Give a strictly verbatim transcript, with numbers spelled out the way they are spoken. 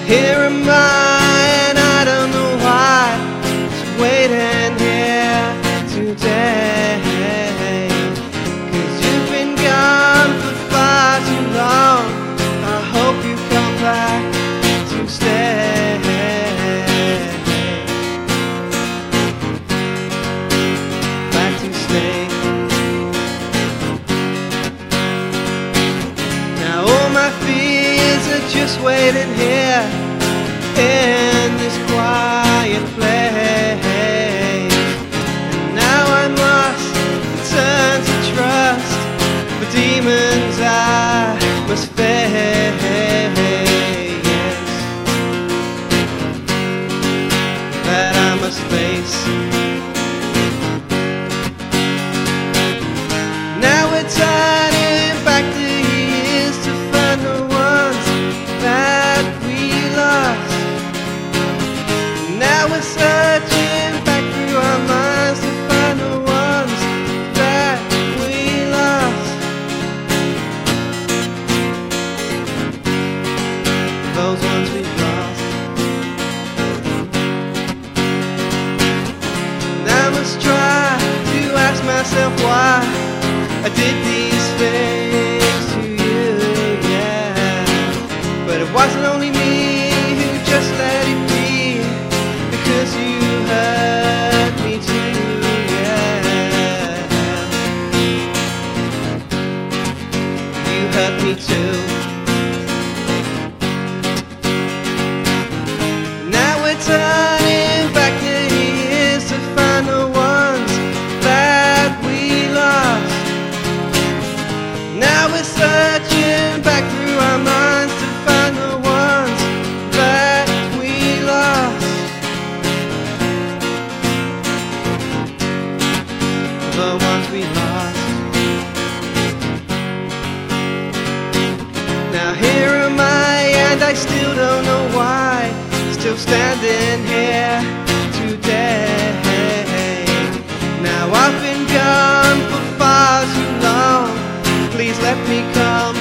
here am I, and I don't know why, just waiting here today. 'Cause you've been gone for far too long. I hope you come back to stay. Back to stay. Now all my fears are just waiting here in this quiet place. And now I must turn to trust for demons I must face, that I must face. Now we're turning back the years to find the ones that we lost. Now we're searching back through our minds to find the ones that we lost. Those ones we lost. And I must try to ask myself why I did these things to you, yeah. But it wasn't only me who just let it be, because you hurt me too, yeah. You hurt me too. Now we're turning back the years to find the ones that we lost. Now we're searching back through our minds to find the ones that we lost. The ones we lost. Now here am I, and I still don't know why, still standing here today. Now I've been gone for far too long. Please let me come